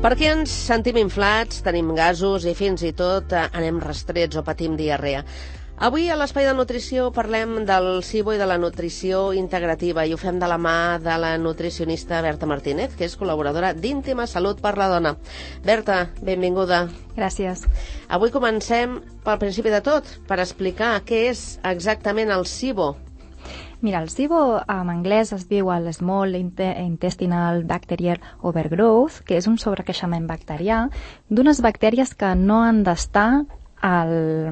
Perquè ens sentim inflats, tenim gasos i fins i tot anem restrets o patim diarrea. Avui a l'Espai de Nutrició parlem del SIBO i de la nutrició integrativa i ho fem de la mà de la nutricionista Berta Martínez, que és col·laboradora d'Íntima Salut per la Dona. Berta, benvinguda. Gràcies. Avui comencem pel principi de tot, per explicar què és exactament el SIBO. Mira, el SIBO en anglès es diu el Small Intestinal Bacterial Overgrowth, que és un sobrecreixement bacterià d'unes bactèries que no han d'estar a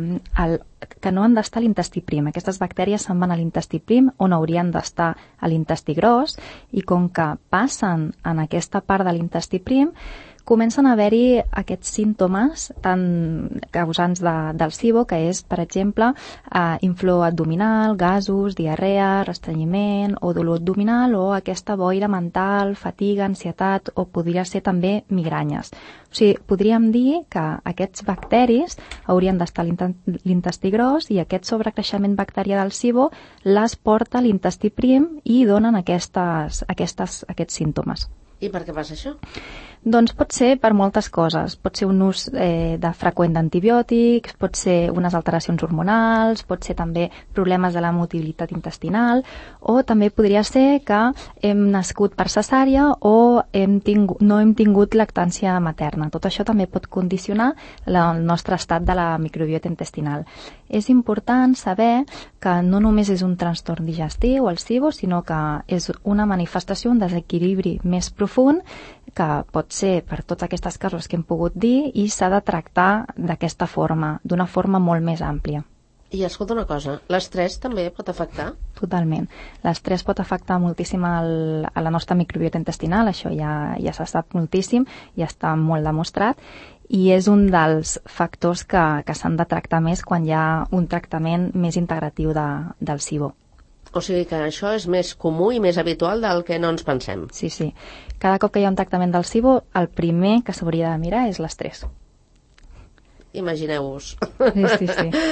l'intestí prim. Aquestes bactèries se'n van a l'intestí prim, on haurien d'estar a l'intestí gros, i com que passen en aquesta part de l'intestí prim, comencen a haver-hi aquests símptomes tan causants del SIBO, que és, per exemple, inflor abdominal, gasos, diarrea, restrenyiment o dolor abdominal, o aquesta boira mental, fatiga, ansietat, o podria ser també migranyes. O sigui, podríem dir que aquests bacteris haurien d'estar a l'intestí gros i aquest sobrecreixement bacterià del SIBO les porta a l'intestí prim i donen aquests símptomes. I per què passa això? Doncs pot ser per moltes coses. Pot ser un ús de freqüent d'antibiòtics, pot ser unes alteracions hormonals, pot ser també problemes de la mobilitat intestinal, o també podria ser que hem nascut per cesària o no hem tingut lactància materna. Tot això també pot condicionar el nostre estat de la microbiota intestinal. És important saber que no només és un trastorn digestiu, el SIBO, sinó que és una manifestació, un desequilibri més profund, que pot ser per tots aquests casos que hem pogut dir, i s'ha de tractar d'aquesta forma, d'una forma molt més àmplia. I escolta una cosa, l'estrès també pot afectar? Totalment. L'estrès pot afectar moltíssim a la nostra microbiota intestinal, això ja se sap moltíssim, ja està molt demostrat, i és un dels factors que s'han de tractar més quan hi ha un tractament més integratiu del SIBO. O sigui que això és més comú i més habitual del que no ens pensem. Sí. Cada cop que hi ha un tractament del SIBO, el primer que s'hauria de mirar és l'estrès. Imagineu-vos. Sí.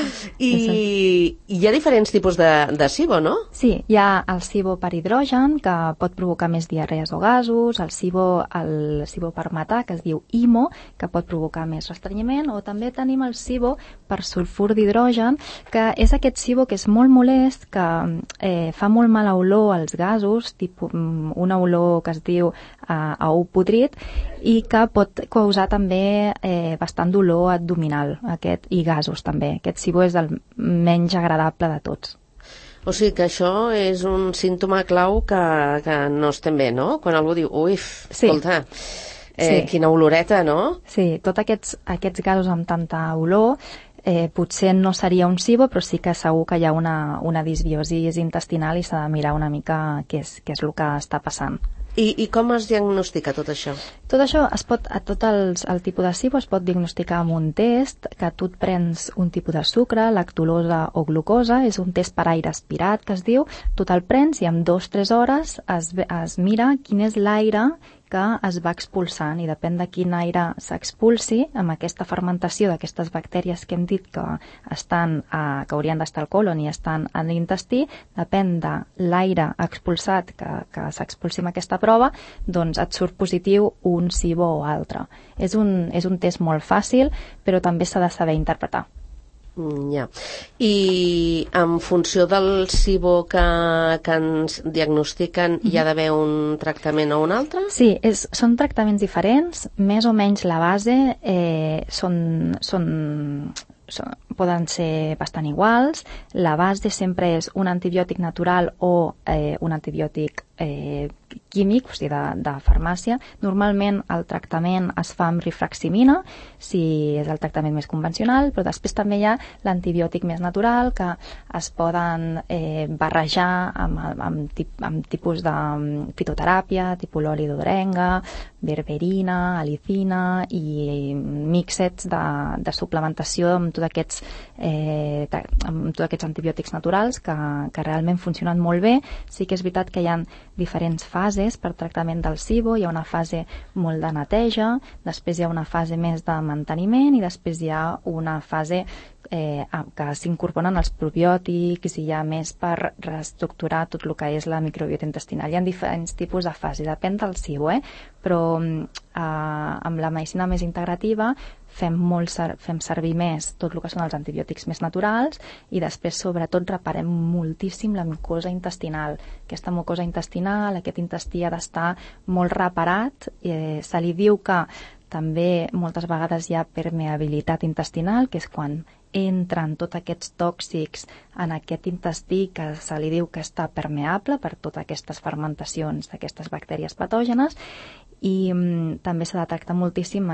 I hi ha diferents tipus de SIBO, no? Sí, hi ha el SIBO per hidrogen, que pot provocar més diarrees o gasos, el SIBO per metà, que es diu IMO, que pot provocar més restrenyiment, o també tenim el SIBO per sulfur d'hidrogen, que és aquest SIBO que és molt molest, que fa molt mala olor als gasos, tipus una olor que es diu a ou podrit, i que pot causar també bastant dolor abdominal i gasos també. Aquest SIBO és el menys agradable de tots. O sigui que això és un símptoma clau que no estem bé, no? Quan algú diu, escolta, quina oloreta, no? Sí, tots aquests gasos amb tanta olor potser no seria un SIBO, però sí que segur que hi ha una disbiosi intestinal i s'ha de mirar una mica què és el que està passant. I com es diagnostica tot això? Tot això el tipus de SIBO es pot diagnosticar amb un test, que tu et prens un tipus de sucre, lactulosa o glucosa, és un test per aire aspirat que es diu, tu te'l prens i en 2-3 hores es mira quin és l'aire que es va expulsant, i depèn de quin aire s'expulsi, amb aquesta fermentació d'aquestes bactèries que hem dit que haurien d'estar al colon i estan en l'intestí, depèn de l'aire expulsat que s'expulsi amb aquesta prova, doncs et surt positiu un SIBO o altre. És un test molt fàcil, però també s'ha de saber interpretar. Ja. I en funció del SIBO que ens diagnostiquen, hi ha d'haver un tractament o un altre? Sí, són tractaments diferents, més o menys la base poden ser bastant iguals. La base sempre és un antibiòtic natural o un antibiòtic químic, o sigui, de farmàcia. Normalment el tractament es fa amb rifaximina, si és el tractament més convencional, però després també hi ha l'antibiòtic més natural, que es poden barrejar amb tipus de fitoteràpia, tipus l'oli d'odrenga, berberina, alicina i mixets de suplementació amb tots aquests antibiòtics naturals que realment funcionen molt bé. Sí que és veritat que hi ha diferents fases per tractament del SIBO. Hi ha una fase molt de neteja, després hi ha una fase més de manteniment i després hi ha una fase que s'incorporen els probiòtics i hi ha més per reestructurar tot el que és la microbiota intestinal. Hi ha diferents tipus de fase, depèn del SIBO, però amb la medicina més integrativa fem servir més tot el que són els antibiòtics més naturals i després, sobretot, reparem moltíssim la mucosa intestinal. Aquesta mucosa intestinal, aquest intestí ha d'estar molt reparat. Se li diu que també moltes vegades hi ha permeabilitat intestinal, que és quan entren tots aquests tòxics en aquest intestí que se li diu que està permeable per totes aquestes fermentacions d'aquestes bactèries patògenes, i també s'ha de tractar moltíssim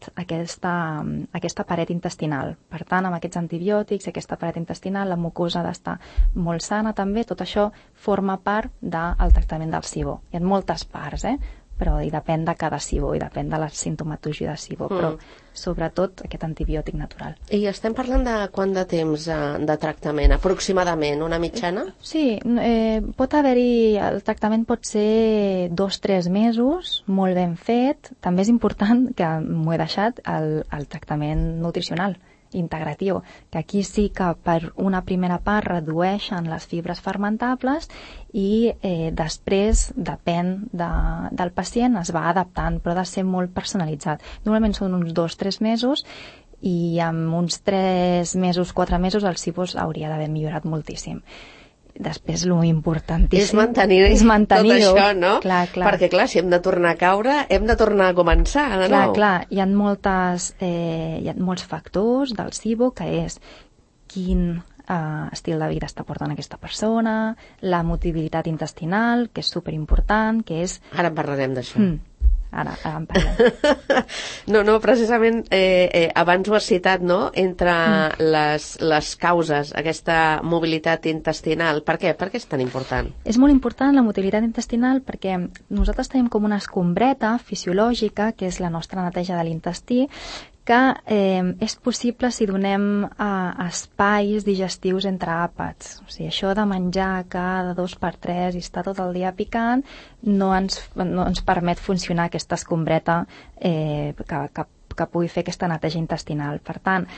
aquesta paret intestinal. Per tant, amb aquests antibiòtics, aquesta paret intestinal, la mucosa ha d'estar molt sana també. Tot això forma part del tractament del SIBO. Hi ha moltes parts, però hi depèn de cada SIBO i depèn de la sintomatologia de SIBO, però sobretot aquest antibiòtic natural. I estem parlant de quant de temps de tractament? Aproximadament, una mitjana? Sí, pot haver-hi, el tractament pot ser 2-3 mesos, molt ben fet. També és important, que m'ho he deixat, el tractament nutricional integratiu, que aquí sí que per una primera part redueixen les fibres fermentables i després, depèn del pacient, es va adaptant, però ha de ser molt personalitzat. Normalment són uns 2-3 mesos i en uns 3 mesos, 4 mesos el SIBO hauria d'haver millorat moltíssim. Després, l'importantíssim és mantenir tot això, no? Clar. Perquè, clar, si hem de tornar a caure, hem de tornar a començar de nou. Clar, hi ha molts factors del SIBO, que és quin estil de vida està portant aquesta persona, la mobilitat intestinal, que és superimportant, que és... Ara en parlarem d'això. Ara en parlem. No, precisament abans ho has citat, no? Entre les causes, aquesta mobilitat intestinal. Per què? Per què és tan important? És molt important la mobilitat intestinal perquè nosaltres tenim com una escombreta fisiològica, que és la nostra neteja de l'intestí, que és possible si donem espais digestius entre àpats. O sigui, això de menjar cada 2x3 i estar tot el dia picant no ens permet funcionar aquesta escombreta que pugui fer aquesta neteja intestinal. Per tant,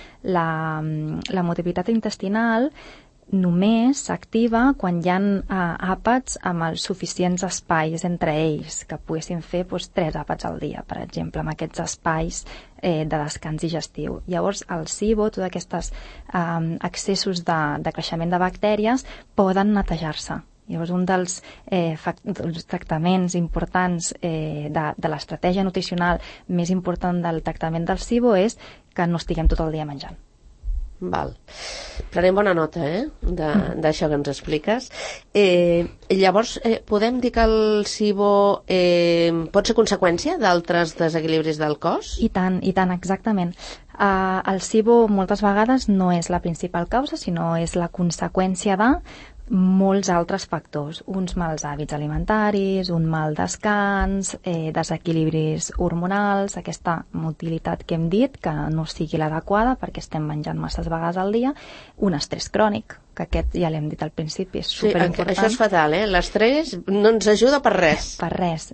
la mobilitat intestinal només s'activa quan hi ha àpats amb els suficients espais entre ells, que poguessin fer 3 àpats al dia, per exemple, amb aquests espais de descans digestiu. Llavors, el SIBO, tots aquests excessos de creixement de bactèries, poden netejar-se. Llavors, un dels tractaments importants de l'estratègia nutricional més important del tractament del SIBO és que no estiguem tot el dia menjant. Val. Prenem bona nota, d'això que ens expliques. Llavors, podem dir que el SIBO pot ser conseqüència d'altres desequilibris del cos? I tant, exactament. El SIBO moltes vegades no és la principal causa, sinó és la conseqüència de molts altres factors, uns mals hàbits alimentaris, un mal descans, desequilibris hormonals, aquesta motilitat que hem dit, que no sigui l'adequada perquè estem menjant masses vegades al dia, un estrès crònic, que aquest ja l'hem dit al principi, és superimportant. Això és fatal, l'estrès no ens ajuda per res. Per res.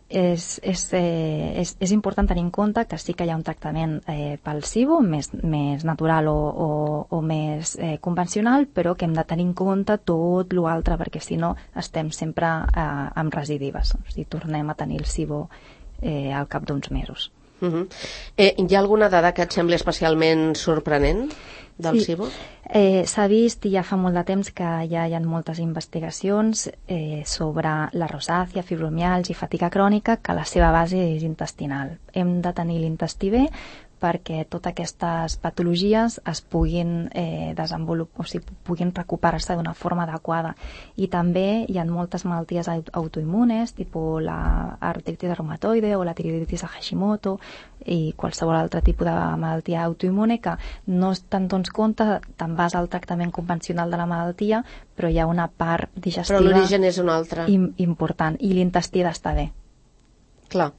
És important tenir en compte que sí que hi ha un tractament pel SIBO més natural o més convencional, però que hem de tenir en compte tot l'altre, perquè si no estem sempre amb recidives. O sigui, tornem a tenir el SIBO al cap d'uns mesos. Hi ha alguna dada que et sembli especialment sorprenent del SIBO? S'ha vist, i ja fa molt de temps que ja hi ha moltes investigacions sobre la rosàcia, fibromialgia i fatiga crònica, que la seva base és intestinal. Hem de tenir l'intestí bé perquè totes aquestes patologies es puguin desenvolupar, o sigui, puguin recuperar-se d'una forma adequada. I també hi ha moltes malalties autoimmunes, tipus l'artritis reumatoide o la tiroïditis de Hashimoto i qualsevol altre tipus de malaltia autoimmune que no es te'n dones compte, te'n vas al tractament convencional de la malaltia, però hi ha una part digestiva... Però l'origen és un altre. Important, i l'intestí ha d'estar bé. Clar.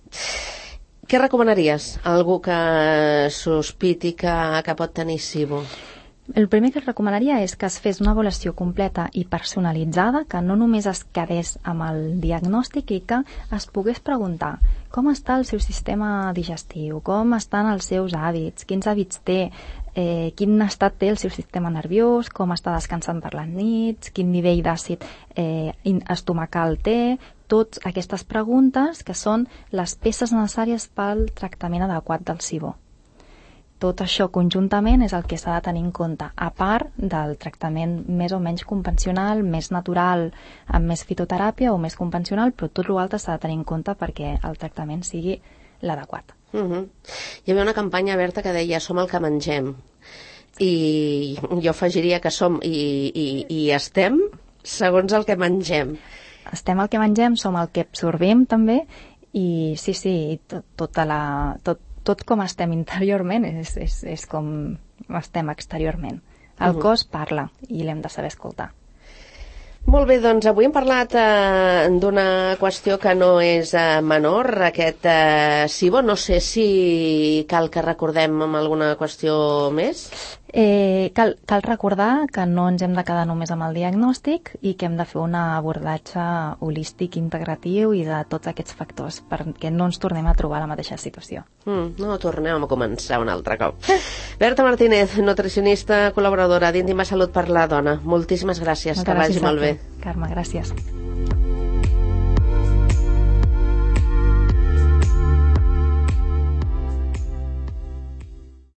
Què recomanaries a algú que sospiti que pot tenir SIBO? El primer que recomanaria és que es fes una avaluació completa i personalitzada, que no només es quedés amb el diagnòstic i que es pogués preguntar com està el seu sistema digestiu, com estan els seus hàbits, quins hàbits té, quin estat té el seu sistema nerviós, com està descansant per les nits, quin nivell d'àcid estomacal té, totes aquestes preguntes que són les peces necessàries pel tractament adequat del SIBO. Tot això conjuntament és el que s'ha de tenir en compte, a part del tractament més o menys convencional, més natural, amb més fitoteràpia o més convencional, però tot l'altre s'ha de tenir en compte perquè el tractament sigui l'adequat. Hi havia una campanya, Berta, que deia som el que mengem, i jo afegiria que som i estem segons el que mengem. Estem el que mengem, som el que absorbim també, i sí, tot com estem interiorment és com estem exteriorment. El cos parla i l'hem de saber escoltar. Molt bé, doncs avui hem parlat d'una qüestió que no és menor, aquest SIBO. No sé si cal que recordem amb alguna qüestió més. Cal recordar que no ens hem de quedar només amb el diagnòstic i que hem de fer un abordatge holístic integratiu i de tots aquests factors perquè no ens tornem a trobar la mateixa situació. No tornem a començar un altre cop. Berta Martínez, nutricionista, col·laboradora d'Íntima Salut per la Dona. Moltíssimes gràcies. Que vagi molt bé. Carme, gràcies.